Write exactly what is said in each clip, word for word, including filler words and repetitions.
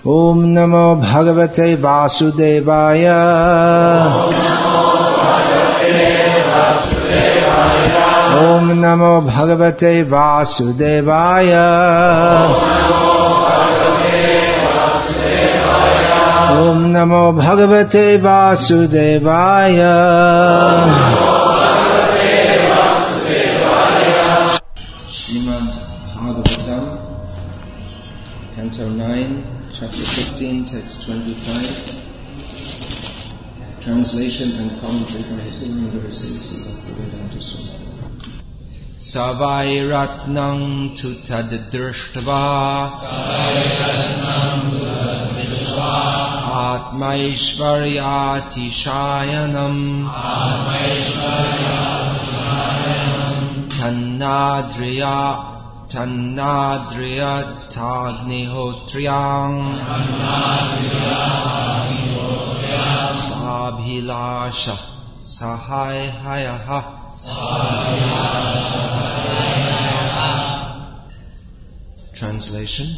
Om Namo Bhagavate Vasudevaya. Om Namo Bhagavate Vasudevaya. Om Namo Bhagavate Vasudevaya. Srimad Bhagavatam, Canto nine, Chapter fifteen, Text twenty-five. Translation and commentary by His Holiness Srila Bhaktivedanta Swami. Savai Ratnam Tutad Drishtva Atmaishvaryati Shayanam Tannadriya Tannadriya Tagnihotriyam Sabhilasha Sahayhayaha. Translation.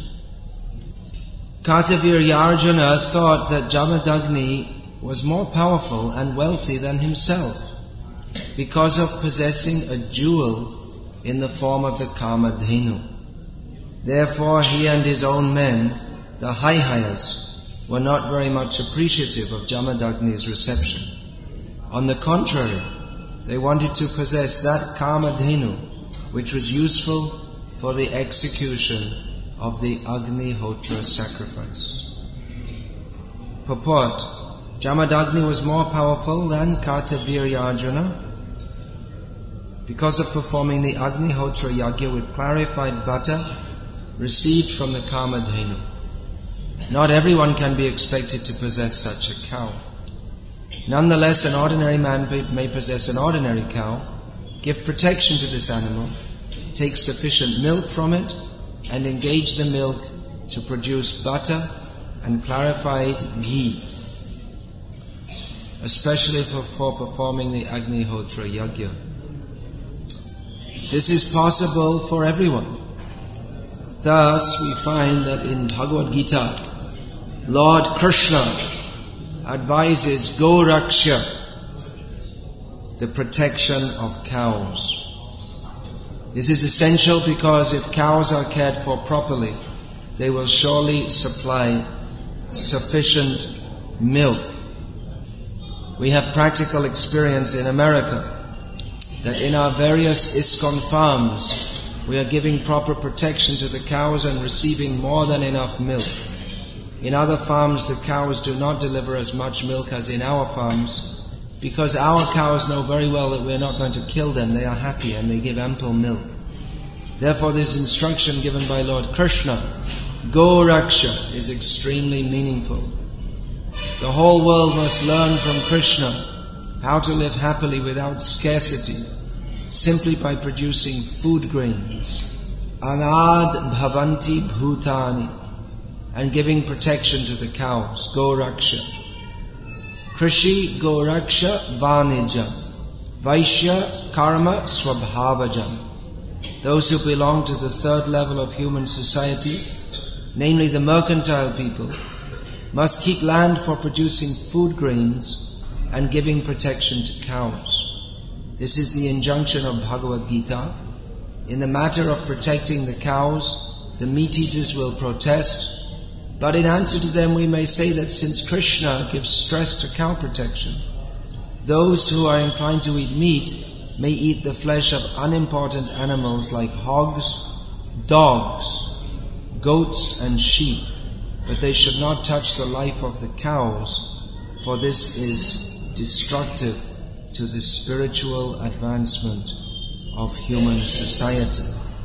Kartavirya thought that Jamadagni was more powerful and wealthy than himself because of possessing a jewel in the form of the Kamadhenu. Therefore he and his own men, the Haihayas, were not very much appreciative of Jamadagni's reception. On the contrary, they wanted to possess that Kamadhenu which was useful for the execution of the Agnihotra sacrifice. Purport: Jamadagni was more powerful than Kartavirya because of performing the Agnihotra yagya with clarified butter received from the Kamadhenu. Not everyone can be expected to possess such a cow. Nonetheless, an ordinary man may possess an ordinary cow, give protection to this animal, take sufficient milk from it, and engage the milk to produce butter and clarified ghee, especially for, for performing the Agnihotra yagya. This is possible for everyone. Thus, we find that in Bhagavad Gita, Lord Krishna advises Goraksha, the protection of cows. This is essential because if cows are cared for properly, they will surely supply sufficient milk. We have practical experience in America that in our various ISKCON farms, we are giving proper protection to the cows and receiving more than enough milk. In other farms, the cows do not deliver as much milk as in our farms, because our cows know very well that we are not going to kill them. They are happy and they give ample milk. Therefore, this instruction given by Lord Krishna, Goraksha, is extremely meaningful. The whole world must learn from Krishna how to live happily without scarcity, simply by producing food grains, anad bhavanti bhutani, and giving protection to the cows, Goraksha. Krishi Goraksha Vanija, Vaishya Karma Swabhavajam. Those who belong to the third level of human society, namely the mercantile people, must keep land for producing food grains and giving protection to cows. This is the injunction of Bhagavad Gita. In the matter of protecting the cows, the meat eaters will protest, but in answer to them we may say that since Krishna gives stress to cow protection, those who are inclined to eat meat may eat the flesh of unimportant animals like hogs, dogs, goats and sheep, but they should not touch the life of the cows, for this is destructive to the spiritual advancement of human society.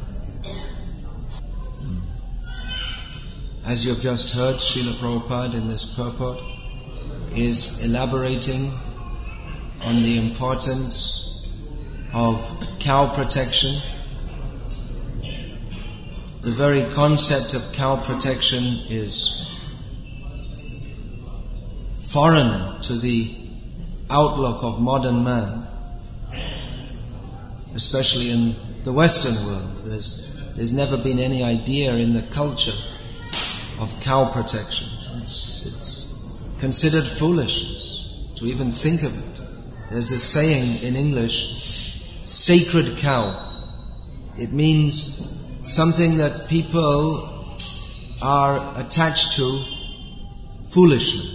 As you have just heard, Srila Prabhupada in this purport is elaborating on the importance of cow protection. The very concept of cow protection is foreign to the outlook of modern man, especially in the Western world. There's, there's never been any idea in the culture of cow protection. It's, it's considered foolishness to even think of it. There's a saying in English, sacred cow. It means something that people are attached to foolishly.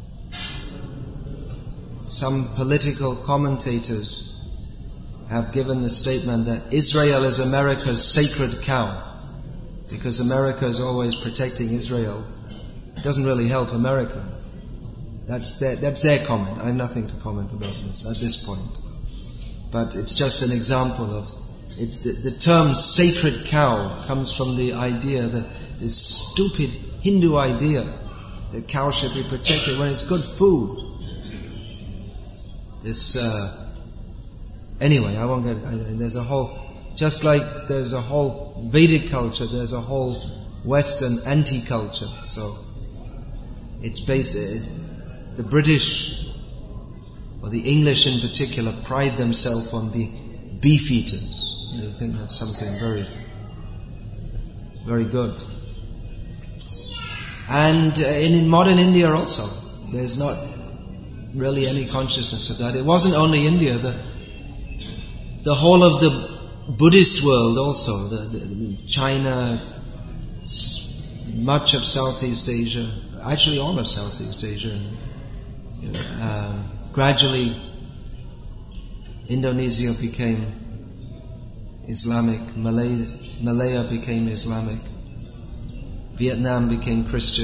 Some political commentators have given the statement that Israel is America's sacred cow, because America is always protecting Israel. It doesn't really help America. That's their, that's their comment. I have nothing to comment about this at this point. But it's just an example of, it's the, the term sacred cow comes from the idea that this stupid Hindu idea that cows should be protected when it's good food. This, uh, Anyway, I won't get it. I, there's a whole, just like there's a whole Vedic culture, there's a whole Western anti-culture. So, it's based, it, the British, or the English in particular, pride themselves on being beef eaters. They think that's something very, very good. And uh, in, in modern India also, there's not really any consciousness of that. It wasn't only India, the The whole of the Buddhist world also, the, the, China, much of Southeast Asia, actually all of Southeast Asia, you know, uh, gradually Indonesia became Islamic, Malay, Malaya became Islamic, Vietnam became Christian,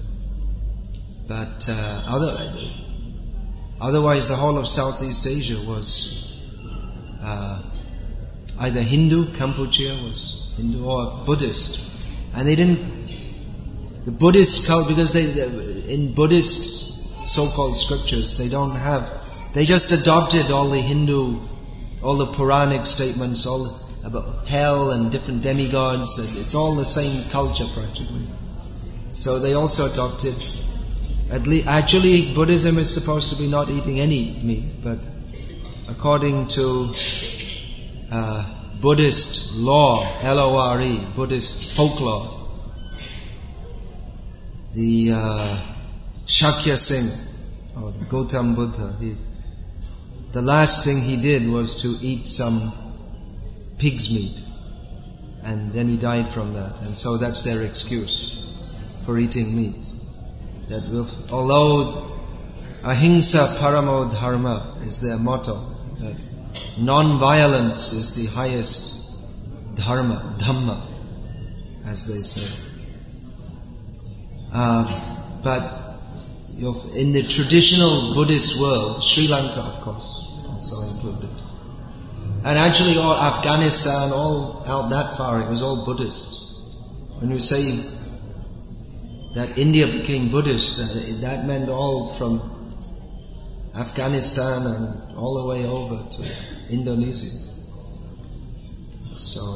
but uh, other, otherwise the whole of Southeast Asia was Uh, either Hindu, Cambodia was Hindu, or Buddhist. And they didn't, the Buddhist cult, because they, they, in Buddhist so-called scriptures, they don't have, they just adopted all the Hindu, all the Puranic statements, all about hell and different demigods, and it's all the same culture practically. So they also adopted, at least, actually Buddhism is supposed to be not eating any meat, but according to uh, Buddhist law, L O R E, Buddhist folklore, the uh, Shakya Singh, or the Gautam Buddha, he, the last thing he did was to eat some pig's meat, and then he died from that, and so that's their excuse for eating meat. That will, although ahimsa paramo dharma is their motto, that non-violence is the highest dharma, dhamma, as they say. Uh, but you know, in the traditional Buddhist world, Sri Lanka, of course, also included, and actually all Afghanistan, all out that far, it was all Buddhist. When you say that India became Buddhist, that meant all from Afghanistan and all the way over to Indonesia. So,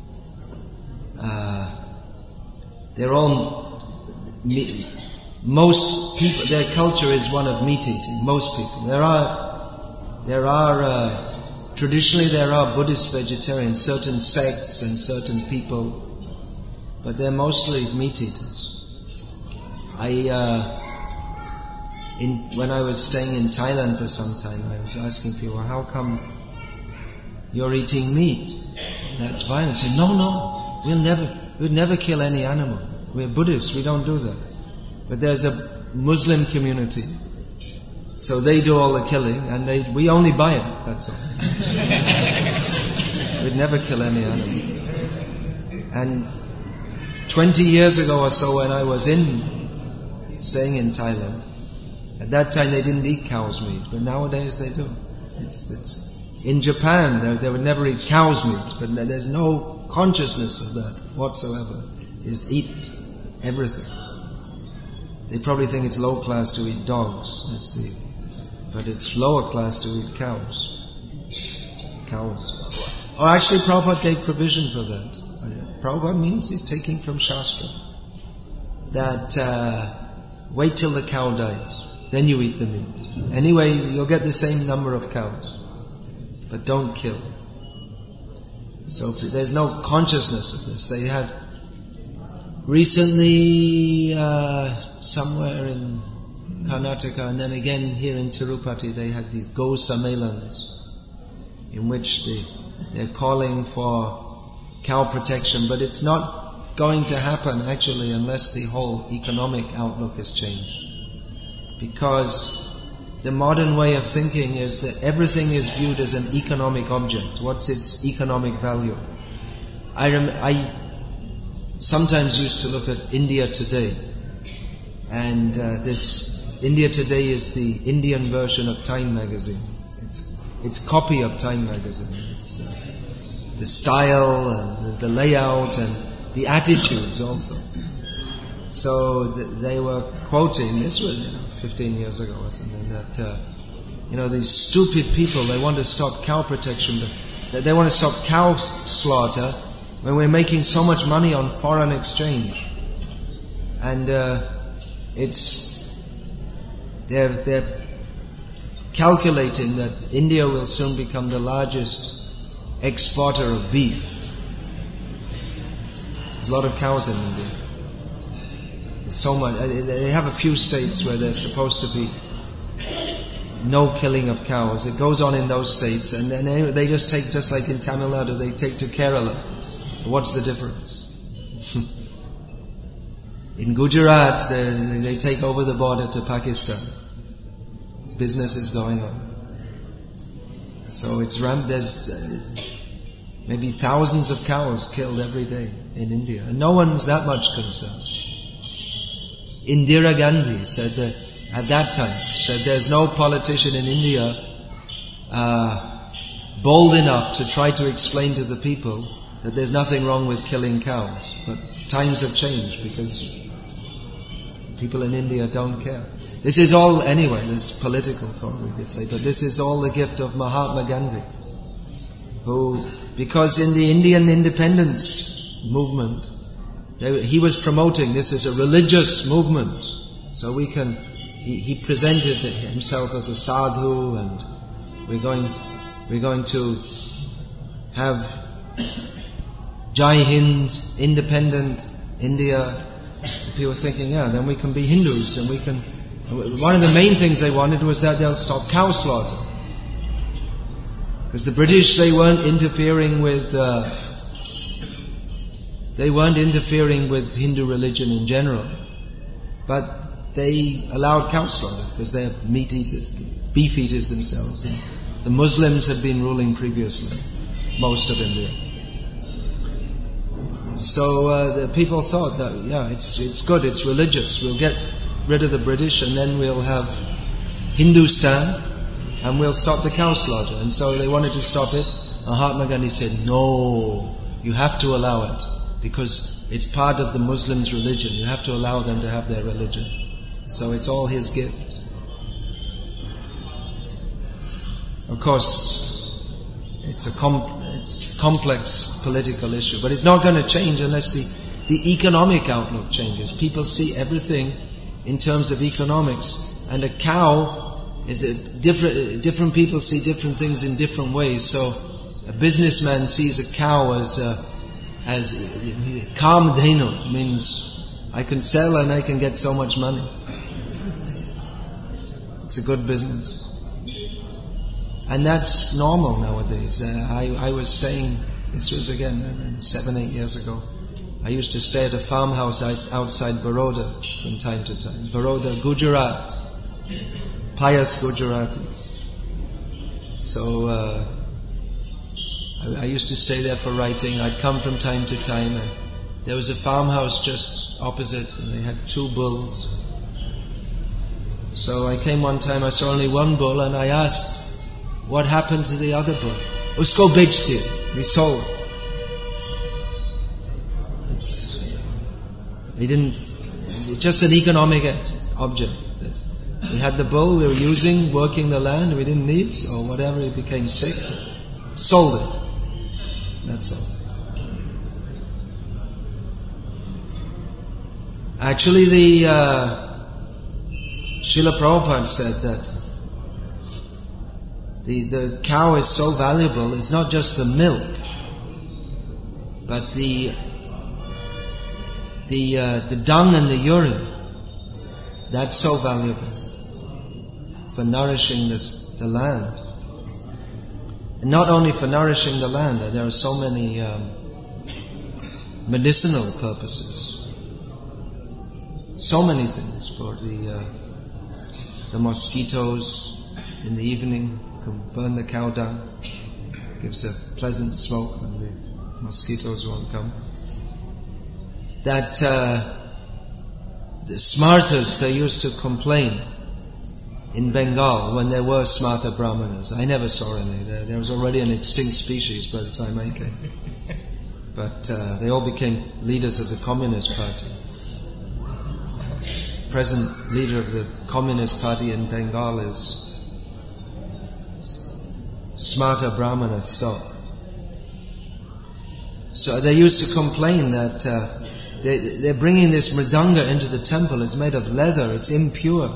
uh, they're all, me, most people, their culture is one of meat eating, most people. There are, there are, uh, traditionally there are Buddhist vegetarians, certain sects and certain people, but they're mostly meat eaters. I, uh, In, when I was staying in Thailand for some time, I was asking people, how come you're eating meat? That's violent. I said, no, no, we'll never, we'll never kill any animal. We're Buddhists, we don't do that. But there's a Muslim community, so they do all the killing, and they, we only buy it, that's all. We'd never kill any animal. And twenty years ago or so, when I was in, staying in Thailand, at that time they didn't eat cow's meat, but nowadays they do. It's, it's in Japan they, they would never eat cow's meat, but there's no consciousness of that whatsoever. They just eat everything. They probably think it's low class to eat dogs. That's the, but it's lower class to eat cows. Cows. Or actually, Prabhupada gave provision for that. Prabhupada means he's taking from Shastra that uh, wait till the cow dies. Then you eat the meat. Anyway, you'll get the same number of cows. But don't kill. So there's no consciousness of this. They had recently, uh, somewhere in Karnataka, and then again here in Tirupati, they had these Go Sammelans, in which they, they're calling for cow protection, but it's not going to happen actually unless the whole economic outlook is changed. Because the modern way of thinking is that everything is viewed as an economic object. What's its economic value? I, rem- I sometimes used to look at India Today, and uh, this India Today is the Indian version of Time magazine. It's it's a copy of Time magazine. It's uh, the style and the, the layout and the attitudes also. So th- they were quoting, this was you know, fifteen years ago or something, that uh, you know these stupid people, they want to stop cow protection, but they want to stop cow slaughter when we're making so much money on foreign exchange. And uh, it's they're they're calculating that India will soon become the largest exporter of beef. There's a lot of cows in India. So much. They have a few states where there's supposed to be no killing of cows. It goes on in those states, and then they just take, just like in Tamil Nadu, they take to Kerala. What's the difference? In Gujarat, they, they take over the border to Pakistan. Business is going on. So it's ramp. There's maybe thousands of cows killed every day in India, and no one's that much concerned. Indira Gandhi said that at that time, said there's no politician in India uh, bold enough to try to explain to the people that there's nothing wrong with killing cows. But times have changed because people in India don't care. This is all, anyway, this political talk we could say, but this is all the gift of Mahatma Gandhi, who, because in the Indian independence movement, he was promoting this as a religious movement, so we can. He, he presented himself as a sadhu, and we're going, we're going to have Jai Hind, independent India. People were thinking, yeah, then we can be Hindus, and we can. One of the main things they wanted was that they'll stop cow slaughter, because the British, they weren't interfering with. Uh, They weren't interfering with Hindu religion in general, but they allowed cow slaughter because they're meat eaters, beef eaters themselves. The Muslims had been ruling previously, most of India. So uh, the people thought that, yeah, it's it's good, it's religious. We'll get rid of the British, and then we'll have Hindustan, and we'll stop the cow slaughter. And so they wanted to stop it. Mahatma Gandhi said, no, you have to allow it. Because it's part of the Muslims' religion. You have to allow them to have their religion. So it's all his gift. Of course, it's a com- it's complex political issue, but it's not going to change unless the, the economic outlook changes. People see everything in terms of economics, and a cow is a different. Different people see different things in different ways. So a businessman sees a cow as a As Kamdhenu, means I can sell and I can get so much money. It's a good business. And that's normal nowadays. Uh, I, I was staying, this was again seven, eight years ago. I used to stay at a farmhouse outside Baroda from time to time. Baroda, Gujarat. Pious Gujarati. So, uh, I used to stay there for writing. I'd come from time to time, and there was a farmhouse just opposite, and they had two bulls. So I came one time, I saw only one bull, and I asked, what happened to the other bull? Usko bech diya. We sold. It's, they didn't, it's just an economic object. We had the bull, we were using, working the land, we didn't need, so whatever, it became sick, sold it. That's all. Actually, the uh, Srila Prabhupada said that the the cow is so valuable. It's not just the milk, but the the uh, the dung and the urine, that's so valuable for nourishing this, the land. And not only for nourishing the land, there are so many um, medicinal purposes. So many things for the uh, the mosquitoes in the evening. You can burn the cow dung. Gives a pleasant smoke and the mosquitoes won't come. That uh, the smartas, they used to complain in Bengal when there were smarta brahmanas. I never saw any. There, there was already an extinct species by the time I came. But uh, they all became leaders of the Communist Party. Present leader of the Communist Party in Bengal is Smarta Brahmana stock. So they used to complain that uh, they, they're bringing this mridanga into the temple. It's made of leather. It's impure.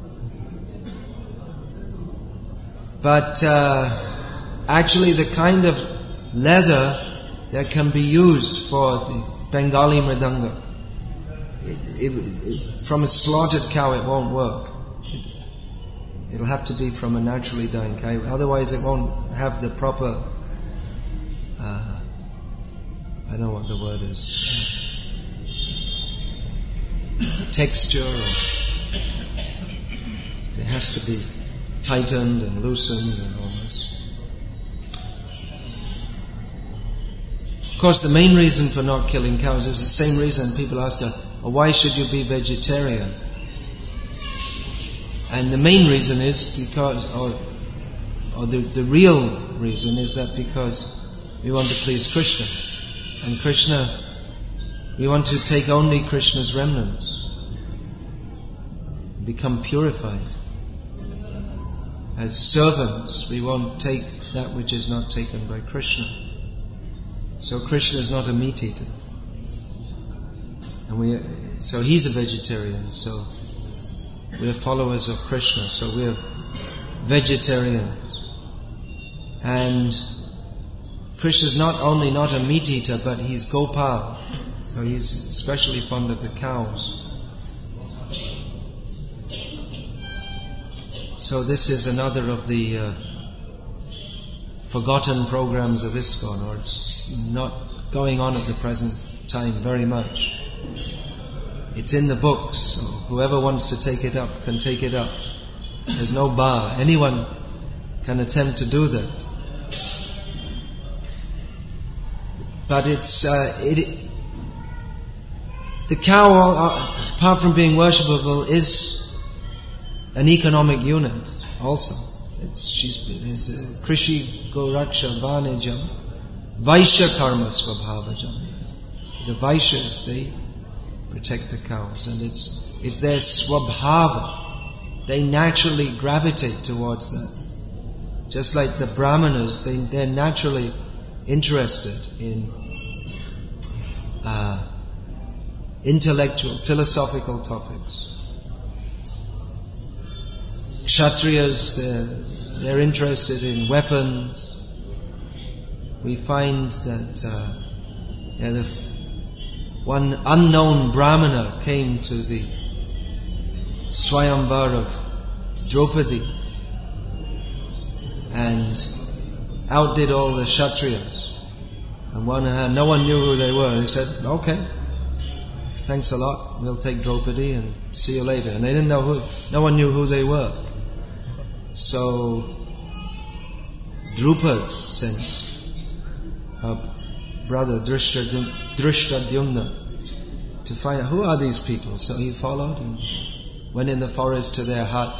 But uh, actually the kind of leather that can be used for the Bengali mridanga, it, it, it, from a slaughtered cow it won't work. It'll have to be from a naturally dying cow. Otherwise it won't have the proper, uh, I don't know what the word is, uh, texture. Or it has to be tightened and loosened and all this. Of course, the main reason for not killing cows is the same reason people ask, oh, why should you be vegetarian? And the main reason is because, or, or the, the real reason is that because we want to please Krishna. And Krishna, we want to take only Krishna's remnants, become purified. As servants, we won't take that which is not taken by Krishna. So Krishna is not a meat eater. And we, so he's a vegetarian, so we're followers of Krishna, so we're vegetarians. And Krishna's not only not a meat eater, but he's Gopal. So he's especially fond of the cows. So this is another of the uh, forgotten programs of ISKCON, or it's not going on at the present time very much. It's in the books, so whoever wants to take it up can take it up. There's no bar. Anyone can attempt to do that. But it's uh, it. The cow, uh, apart from being worshipable, is an economic unit also. It's, she's it's, uh, Krishi Goraksha Vanijam Vaishya Karma Swabhavajam. The Vaishyas, they protect the cows, and it's it's their swabhava. They naturally gravitate towards that. Just like the Brahmanas, they, they're naturally interested in uh, intellectual, philosophical topics. Kshatriyas, they're, they're interested in weapons. We find that uh, yeah, the one unknown Brahmana came to the Swayamvar of Draupadi and outdid all the Kshatriyas. On one hand, no one knew who they were. They said, okay, thanks a lot, we'll take Draupadi and see you later. And they didn't know who, no one knew who they were. So Drupad sent her brother Drishtadyumna to find out who are these people. So he followed and went in the forest to their hut,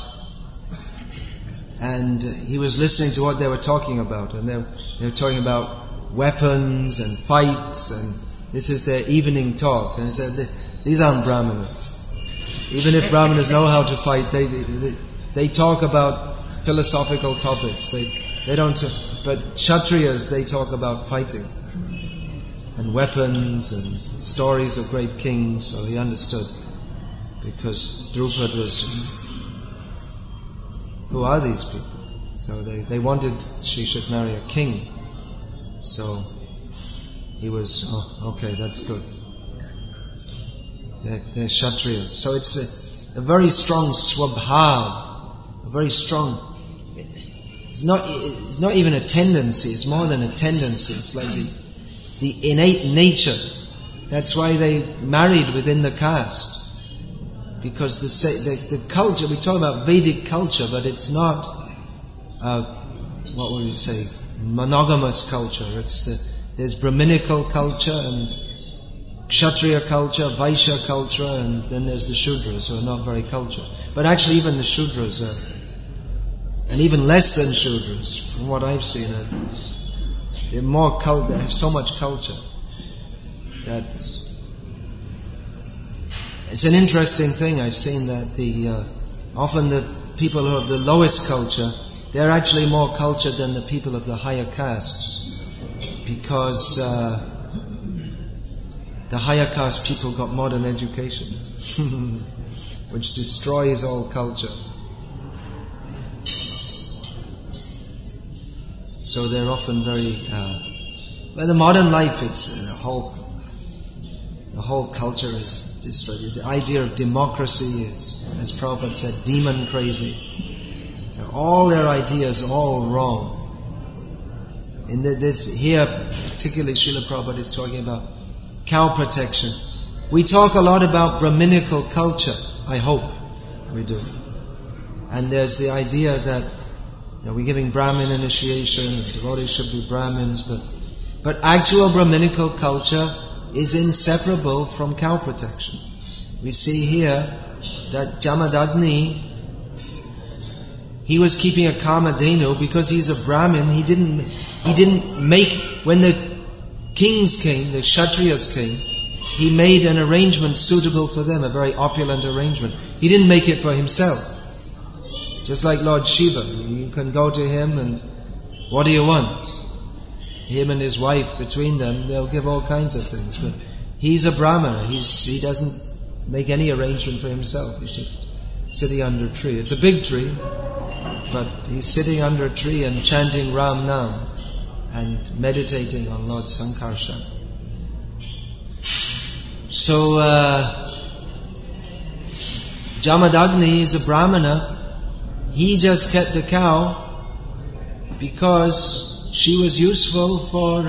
and he was listening to what they were talking about, and they were, they were talking about weapons and fights, and this is their evening talk. And he said, these aren't Brahmanas. Even if Brahmanas know how to fight, they they, they talk about philosophical topics. They they don't. But Kshatriyas, they talk about fighting and weapons and stories of great kings. So he understood, because Drupad was, who are these people? So they, they wanted she should marry a king. So he was, oh, okay, that's good. They're, they're Kshatriyas. So it's a, a very strong swabhav, a very strong. It's not. It's not even a tendency. It's more than a tendency. It's like the, the innate nature. That's why they married within the caste, because the the, the culture we talk about Vedic culture, but it's not. Uh, what would you say? Monogamous culture. It's the, there's Brahminical culture and Kshatriya culture, Vaishya culture, and then there's the Shudras who are not very cultured. But actually, even the Shudras are. And even less than Shudras, from what I've seen, they're more cult- they have so much culture that it's an interesting thing. I've seen that the uh, often the people who have the lowest culture, they're actually more cultured than the people of the higher castes, because uh, the higher caste people got modern education, which destroys all culture. So they're often very. Uh, but the modern life, it's uh, the whole. The whole culture is destroyed. The idea of democracy is, as Prabhupada said, demon crazy. So all their ideas are all wrong. In the, this here, particularly Srila Prabhupada is talking about cow protection. We talk a lot about Brahminical culture. I hope we do. And there's the idea that. You know, we're giving Brahmin initiation, devotees should be Brahmins, but but actual Brahminical culture is inseparable from cow protection. We see here that Jamadagni, he was keeping a Kamadhenu because he's a Brahmin. He didn't he didn't make, when the kings came, the Kshatriyas came, he made an arrangement suitable for them, a very opulent arrangement. He didn't make it for himself. Just like Lord Shiva, you can go to him and what do you want? Him and his wife, between them, they'll give all kinds of things. But he's a Brahmana. He's, he doesn't make any arrangement for himself. He's just sitting under a tree. It's a big tree, but he's sitting under a tree and chanting Ram Nam and meditating on Lord Sankarshan. So, uh, Jamadagni is a Brahmana. He just kept the cow because she was useful for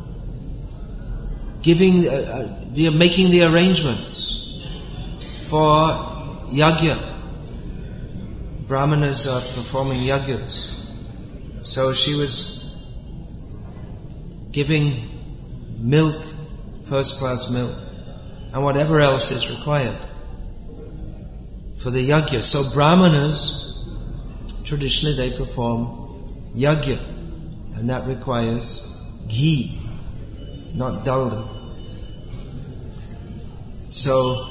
giving, uh, uh, the making the arrangements for yajna. Brahmanas are performing yajnas, so she was giving milk, first class milk, and whatever else is required for the yajna. So Brahmanas, traditionally they perform yajna, and that requires ghee, not dalda. So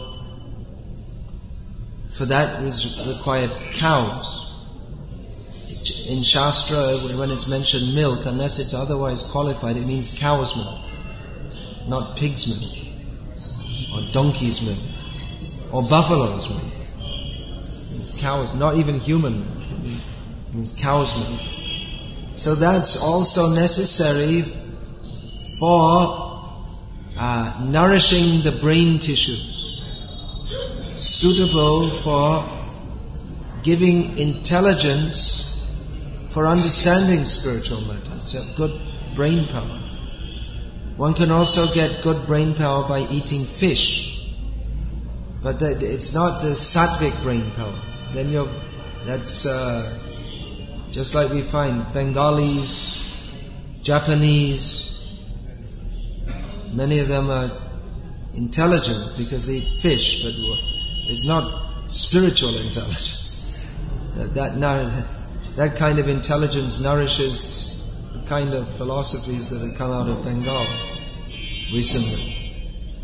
for that was required cows. In Shastra, when it's mentioned milk, unless it's otherwise qualified, it means cow's milk, not pig's milk, or donkey's milk, or buffalo's milk. It's cows, not even human milk. Cow's milk. So that's also necessary for uh, nourishing the brain tissues, suitable for giving intelligence for understanding spiritual matters, to have good brain power. One can also get good brain power by eating fish, but that it's not the sattvic brain power. Then you're that's uh, just like we find Bengalis, Japanese, many of them are intelligent because they eat fish, but it's not spiritual intelligence. That, that, that kind of intelligence nourishes the kind of philosophies that have come out of Bengal recently,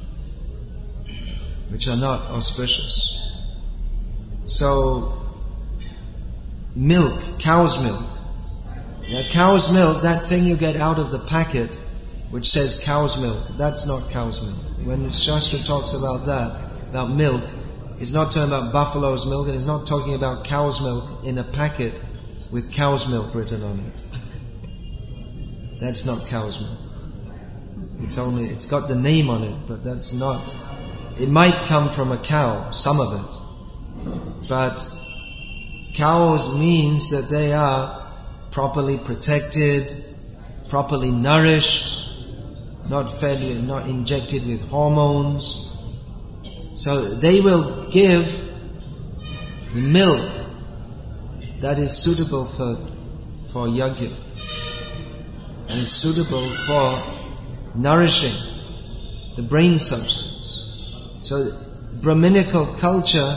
which are not auspicious. So, milk, cow's milk. Now, cow's milk, that thing you get out of the packet, which says cow's milk, that's not cow's milk. When Shastra talks about that, about milk, it's not talking about buffalo's milk, and it's not talking about cow's milk in a packet with cow's milk written on it. That's not cow's milk. It's only, it's got the name on it, but that's not it might come from a cow, some of it. But cows means that they are properly protected, properly nourished, not fed, not injected with hormones. So they will give milk that is suitable for, for yajna and is suitable for nourishing the brain substance. So Brahminical culture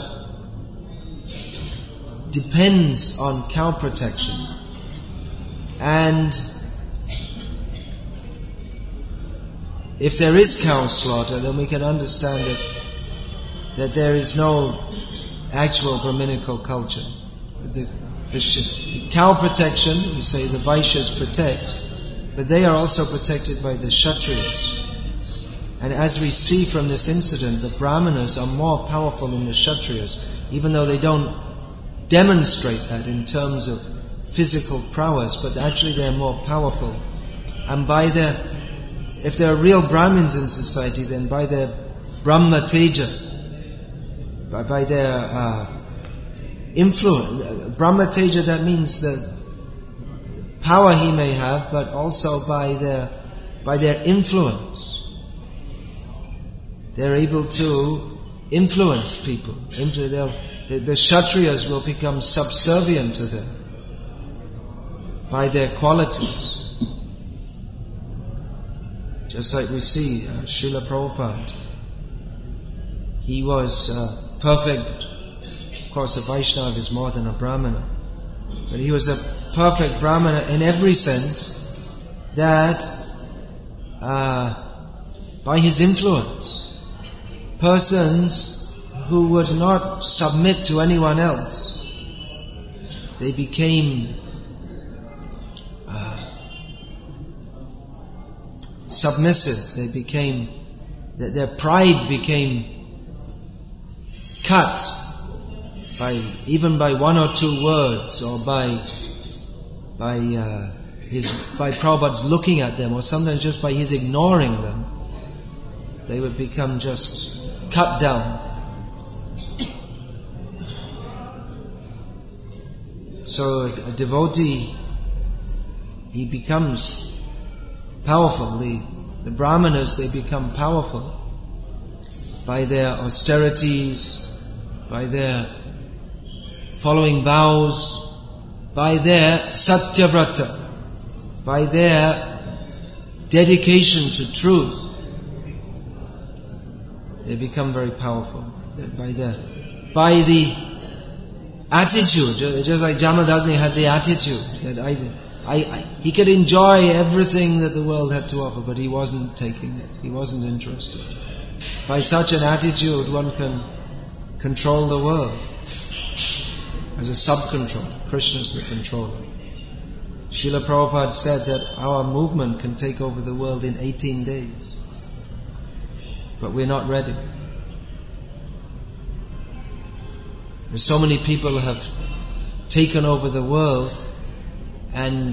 depends on cow protection. And if there is cow slaughter, then we can understand that that there is no actual Brahminical culture. The, the, sh- the cow protection, we say the Vaishyas protect, but they are also protected by the Kshatriyas. And as we see from this incident, the Brahmanas are more powerful than the Kshatriyas, even though they don't demonstrate that in terms of physical prowess, but actually they are more powerful. And by their, if there are real Brahmins in society, then by their Brahma Teja, by, by their uh, influence, Brahma Teja, that means the power he may have, but also by their by their influence. They're able to influence people. Into their, the, the Kshatriyas will become subservient to them by their qualities. Just like we see uh, Srila Prabhupada. He was uh, perfect. Of course, a Vaishnava is more than a Brahmana. But he was a perfect Brahmana in every sense that uh, by his influence, persons who would not submit to anyone else, they became uh, submissive. They became, their pride became cut by even by one or two words, or by by uh, his by Prabhupada's looking at them, or sometimes just by his ignoring them. They would become just cut down. So a devotee, he becomes powerful. The, the Brahmanas, they become powerful by their austerities, by their following vows, by their satyavrata, by their dedication to truth. They become very powerful by that. By the attitude, just like Jamadagni had the attitude that I, I, I, he could enjoy everything that the world had to offer, but he wasn't taking it. He wasn't interested. By such an attitude, one can control the world as a sub-control. Krishna is the controller. Srila Prabhupada said that our movement can take over the world in eighteen days. But we're not ready. There's so many people who have taken over the world and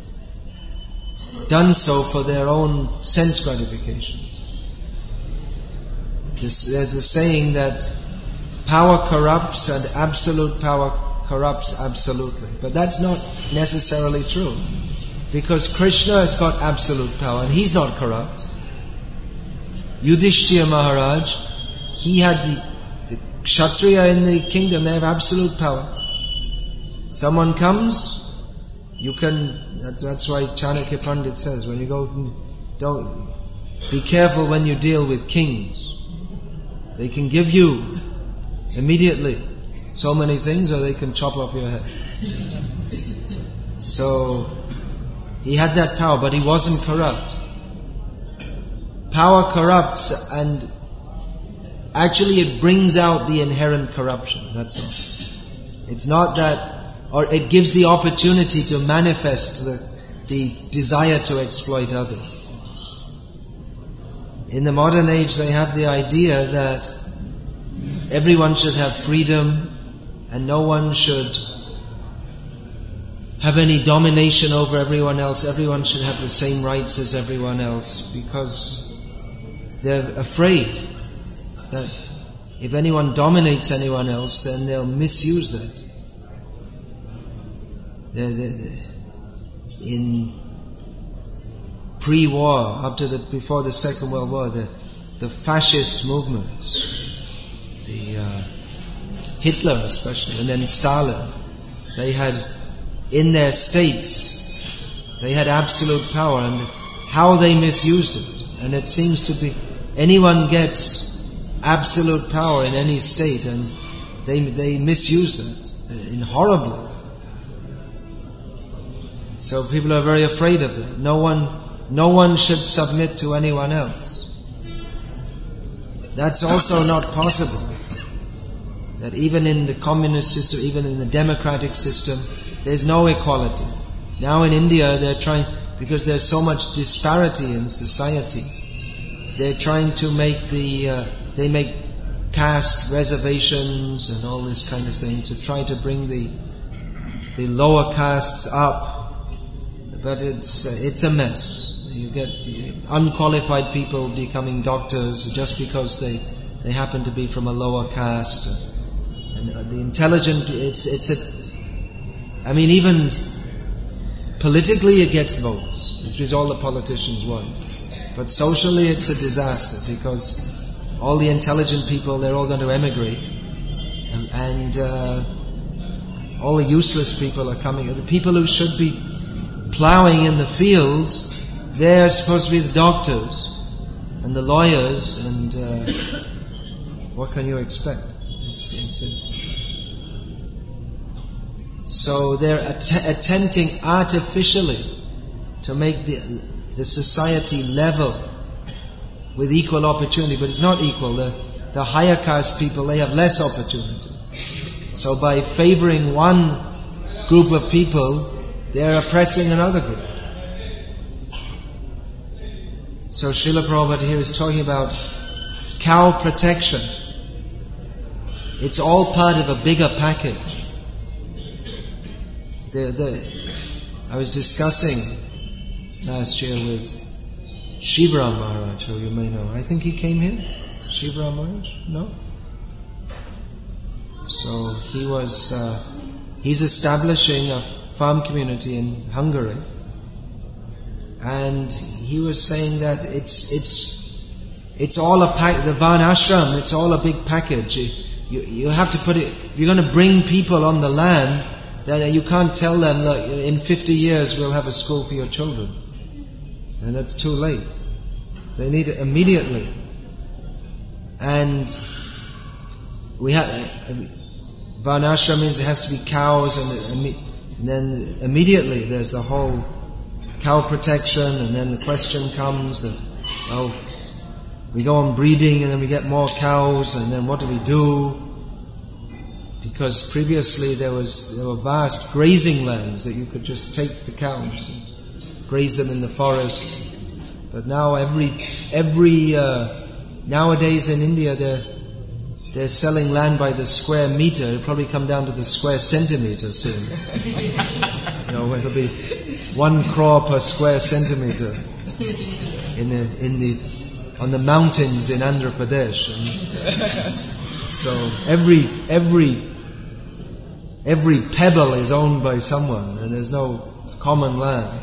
done so for their own sense gratification. This, there's a saying that power corrupts and absolute power corrupts absolutely. But that's not necessarily true. Because Krishna has got absolute power and he's not corrupt. Yudhishthira Maharaj, he had the, the Kshatriya in the kingdom, they have absolute power. Someone comes, you can, that's, that's why Chanakya Pandit says, when you go, don't, be careful when you deal with kings. They can give you immediately so many things, or they can chop off your head. So, he had that power, but he wasn't corrupt. Power corrupts, and actually it brings out the inherent corruption, that's all. It's not that, or it gives the opportunity to manifest the, the desire to exploit others. In the modern age, they have the idea that everyone should have freedom and no one should have any domination over everyone else. Everyone should have the same rights as everyone else, because they're afraid that if anyone dominates anyone else, then they'll misuse that. They're, they're, they're in pre-war, up to the before the Second World War, the the fascist movements, the uh, Hitler especially, and then Stalin, they had in their states, they had absolute power, and how they misused it. And it seems to be anyone gets absolute power in any state, and they they misuse that in horribly. So people are very afraid of that. No one, no one should submit to anyone else. That's also not possible. That even in the communist system, even in the democratic system, there's no equality. Now in India, they're trying, because there's so much disparity in society, they're trying to make the, uh, they make caste reservations and all this kind of thing to try to bring the, the lower castes up. But it's uh, it's a mess. You get unqualified people becoming doctors just because they they happen to be from a lower caste, and uh, the intelligent. It's it's a. I mean, even politically, it gets votes, which is all the politicians want. But socially, it's a disaster because all the intelligent people, they're all going to emigrate, and, and uh, all the useless people are coming. The people who should be plowing in the fields, they're supposed to be the doctors and the lawyers, and uh, what can you expect? It's, it's a, so they're att- attempting artificially to make the, the society level with equal opportunity, but it's not equal. The, the higher caste people, they have less opportunity. So by favoring one group of people, they're oppressing another group. So Srila Prabhupada here is talking about cow protection. It's all part of a bigger package. The, the, I was discussing last year with Shivram Maharaj, who you may know. I think he came here. Shivram Maharaj? No? So he was, uh, he's establishing a farm community in Hungary, and he was saying that it's it's it's all a pack. The Varnashram, it's all a big package. You, you you have to put it. If you're going to bring people on the land, then you can't tell them that in fifty years we'll have a school for your children, and that's too late. They need it immediately, and we have. Varnashram means it has to be cows, and, and then immediately there's the whole cow protection, and then the question comes that, well, we go on breeding and then we get more cows, and then what do we do? Because previously there was there were vast grazing lands that you could just take the cows and graze them in the forest. But now every every uh, nowadays in India they're They're selling land by the square meter. It'll probably come down to the square centimeter soon. You know, it'll be one crore per square centimeter in the in the on the mountains in Andhra Pradesh. And so every every every pebble is owned by someone, and there's no common land.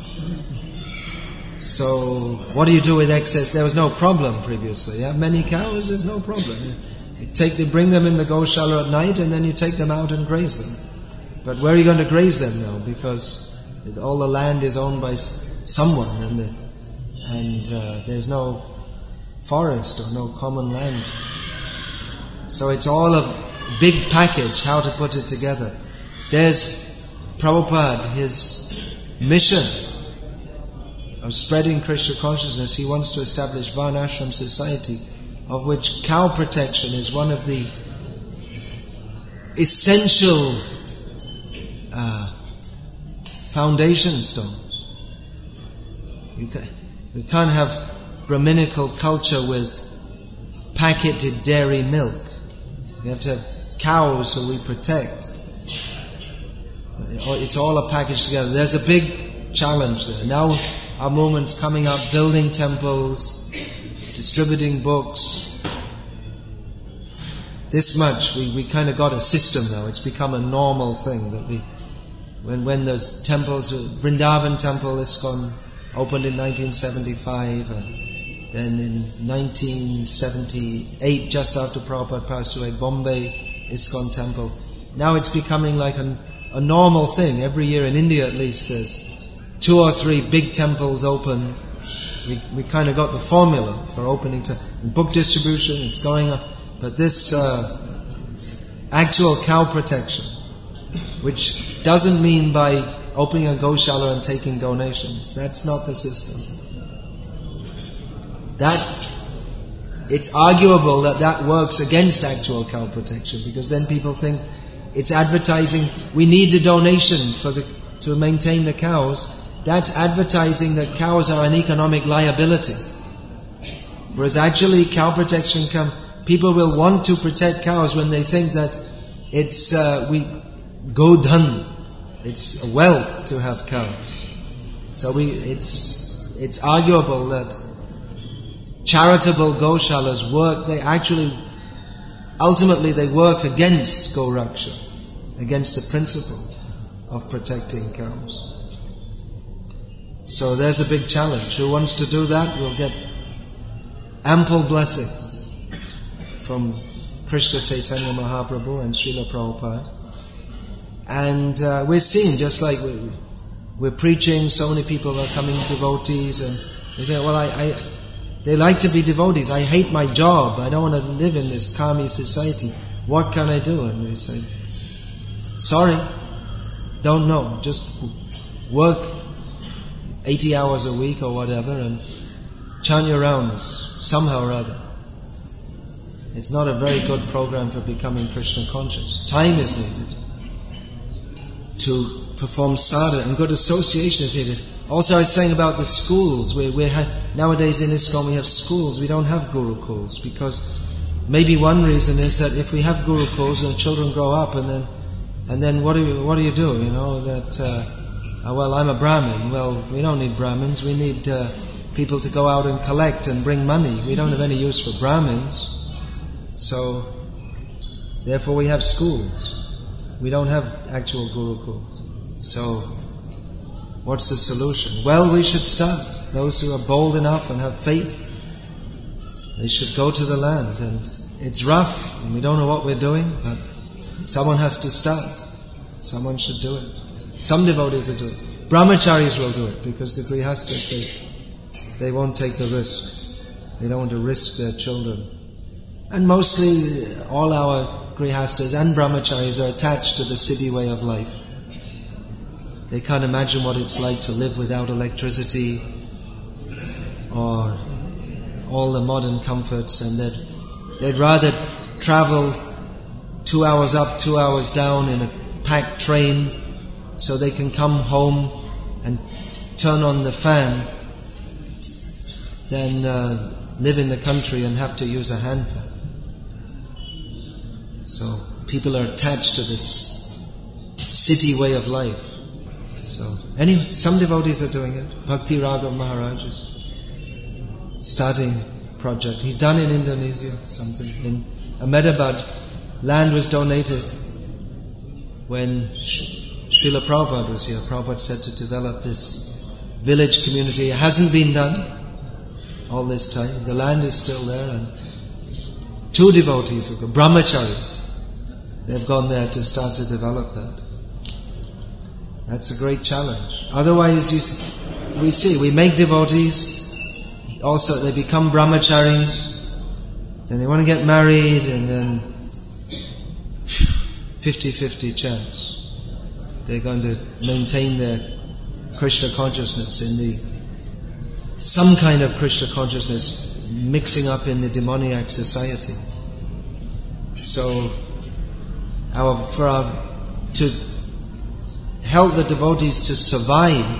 So what do you do with excess? There was no problem previously. You have many cows, there's no problem. You take, they bring them in the Goshala at night, and then you take them out and graze them. But where are you going to graze them now? Because all the land is owned by someone, and the, and uh, there's no forest or no common land. So it's all a big package, how to put it together. There's Prabhupada, his mission of spreading Krishna consciousness. He wants to establish Varnashram society, of which cow protection is one of the essential uh, foundation stones. You, can, you can't have Brahminical culture with packeted dairy milk. You have to have cows who we protect. It's all a package together. There's a big challenge there. Now our movement's coming up, building temples, distributing books, this much, we, we kind of got a system now. It's become a normal thing that we, when when those temples, Vrindavan Temple, ISKCON, opened in nineteen seventy-five, and then in nineteen seventy-eight, just after Prabhupada passed away, Bombay ISKCON Temple. Now it's becoming like a, a normal thing. Every year in India at least there's two or three big temples opened. We we kind of got the formula for opening to book distribution. It's going up, but this uh, actual cow protection, which doesn't mean by opening a Goshala and taking donations. That's not the system. That it's arguable that that works against actual cow protection, because then people think it's advertising. We need a donation for the to maintain the cows. That's advertising that cows are an economic liability. Whereas actually cow protection come, people will want to protect cows when they think that it's uh, we godhan, it's a wealth to have cows. So we it's it's arguable that charitable Goshalas work, they actually ultimately they work against Goraksha, against the principle of protecting cows. So there's a big challenge. Who wants to do that will get ample blessings from Krishna Chaitanya Mahaprabhu and Srila Prabhupada. And uh, we're seeing, just like we, we're preaching, so many people are coming devotees, and they say, well, I, I, they like to be devotees. I hate my job. I don't want to live in this kami society. What can I do? And we say, sorry, don't know. Just work eighty hours a week or whatever and chant your rounds somehow or other. It's not a very good program for becoming Krishna conscious. Time is needed to perform sadhana, and good association is needed. Also, I was saying about the schools. We we ha- nowadays in ISKCON we have schools. We don't have gurukuls, because maybe one reason is that if we have gurukuls and children grow up, and then and then what do you what do you do? You know that. Uh, Uh, well, I'm a Brahmin. Well, we don't need Brahmins. We need uh, people to go out and collect and bring money. We don't have any use for Brahmins. So, therefore we have schools. We don't have actual gurukuls. So, what's the solution? Well, we should start. Those who are bold enough and have faith, they should go to the land. And it's rough, and we don't know what we're doing, but someone has to start. Someone should do it. Some devotees will do it. Brahmacharis will do it, because the grihastas, they, they won't take the risk. They don't want to risk their children. And mostly all our grihastas and brahmacharis are attached to the city way of life. They can't imagine what it's like to live without electricity or all the modern comforts, and they'd, they'd rather travel two hours up, two hours down in a packed train so they can come home and turn on the fan than uh, live in the country and have to use a hand fan. So people are attached to this city way of life. So anyway, some devotees are doing it. Bhakti Raghav Maharaj is starting project. He's done in Indonesia something. In Ahmedabad, land was donated when Srila Prabhupada was here. Prabhupada said to develop this village community. It hasn't been done all this time. The land is still there, and two devotees, brahmacharis, they've gone there to start to develop that. That's a great challenge. Otherwise, you, we see, we make devotees, also they become brahmacharis, then they want to get married, and then fifty-fifty chance. They're going to maintain their Krishna consciousness in the some kind of Krishna consciousness mixing up in the demoniac society. So, our for our to help the devotees to survive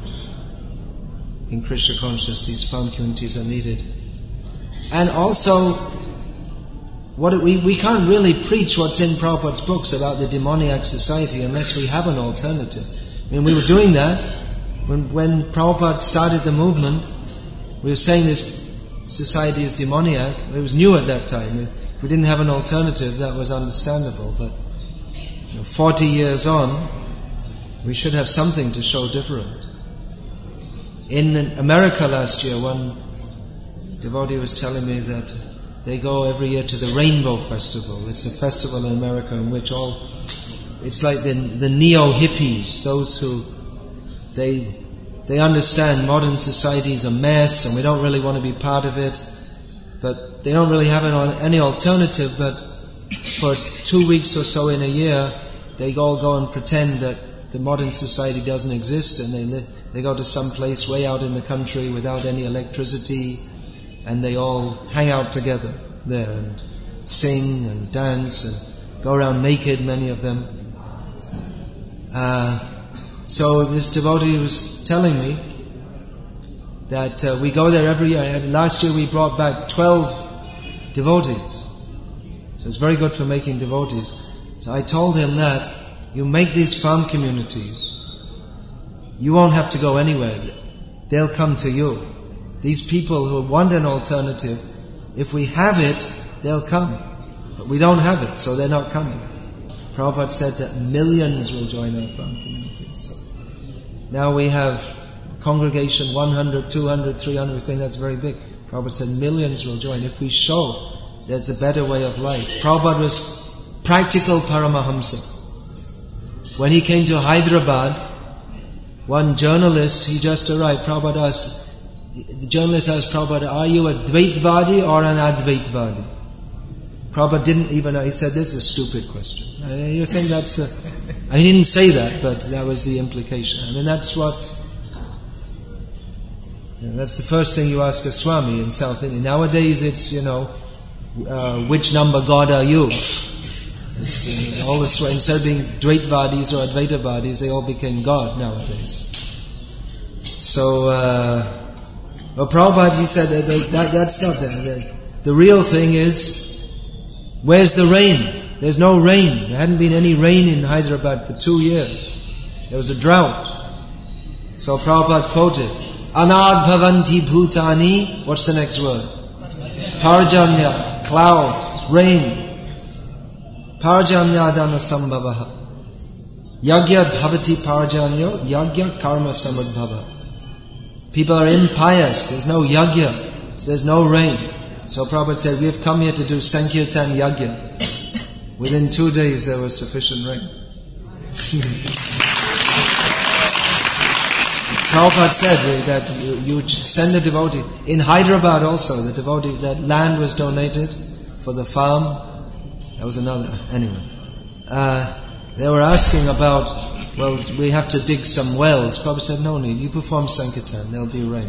in Krishna consciousness, these farm communities are needed. And also, What we, we can't really preach what's in Prabhupada's books about the demoniac society unless we have an alternative. I mean, we were doing that when, when Prabhupada started the movement. We were saying this society is demoniac. It was new at that time. If we didn't have an alternative, that was understandable. But you know, forty years on, we should have something to show different. In America last year, one devotee was telling me that they go every year to the Rainbow Festival. It's a festival in America in which all, it's like the, the neo-hippies, those who, they, they understand modern society is a mess and we don't really want to be part of it, but they don't really have any alternative, but for two weeks or so in a year, they all go and pretend that the modern society doesn't exist, and they li- they go to some place way out in the country without any electricity, and they all hang out together there and sing and dance and go around naked, many of them. Uh, so this devotee was telling me that uh, we go there every year. Last year we brought back twelve devotees. So it's very good for making devotees. So I told him that you make these farm communities, you won't have to go anywhere. They'll come to you. These people who want an alternative, if we have it, they'll come. But we don't have it, so they're not coming. Prabhupada said that millions will join our farm communities. So now we have congregation one hundred, two hundred, three hundred, we think that's very big. Prabhupada said millions will join. If we show there's a better way of life. Prabhupada was practical Paramahamsa. When he came to Hyderabad, one journalist, he just arrived, Prabhupada asked, the journalist asked Prabhupada, are you a Dvaitvadi or an Advaitvadi? Prabhupada didn't even know, he said, this is a stupid question. And you think that's a, I didn't say that, but that was the implication. I mean, that's what, you know, that's the first thing you ask a Swami in South India. Nowadays it's, you know, uh, which number God are you? It's, uh, all this, instead of being Dvaitvadis or Advaitavadis, they all became God nowadays. So, uh, well, Prabhupada, he said that, that, that that's not the, the real thing is, where's the rain? There's no rain. There hadn't been any rain in Hyderabad for two years. There was a drought. So Prabhupada quoted, Anad bhavanti bhutani, what's the next word? Parjanya, clouds, rain. Parjanyadana sambhavaha. Yagya bhavati parjanyo, yagya karma samudbhava. People are impious, there's no yagya, so there's no rain. So Prabhupada said, we have come here to do Sankirtan yagya. Within two days there was sufficient rain. Prabhupada said that you, you send a devotee. In Hyderabad also, the devotee, that land was donated for the farm. That was another, anyway. Uh, they were asking about, well, we have to dig some wells. Prabhupada said, no need, you perform Sankirtan, there'll be rain.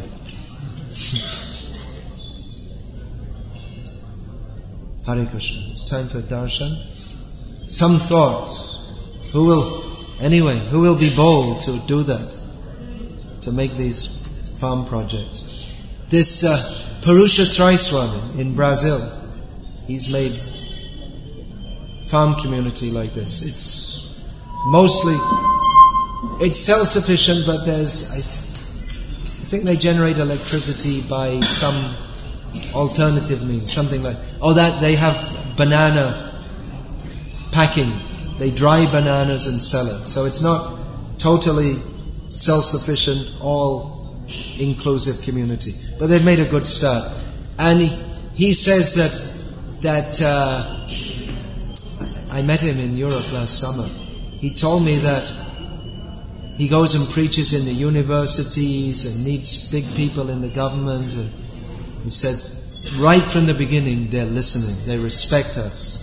Hare Krishna. It's time for darshan. Some thoughts. Who will, anyway, who will be bold to do that? To make these farm projects. This uh, Purusha Traiswami in Brazil, he's made farm community like this. It's mostly, it's self-sufficient, but there's, I, th- I think they generate electricity by some alternative means, something like, oh that, they have banana packing. They dry bananas and sell it. So it's not totally self-sufficient, all-inclusive community. But they've made a good start. And he, he says that, that, uh, I met him in Europe last summer. He told me that he goes and preaches in the universities and meets big people in the government, and he said, right from the beginning they're listening, they respect us.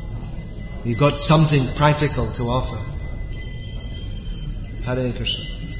We've got something practical to offer. Hare Krishna.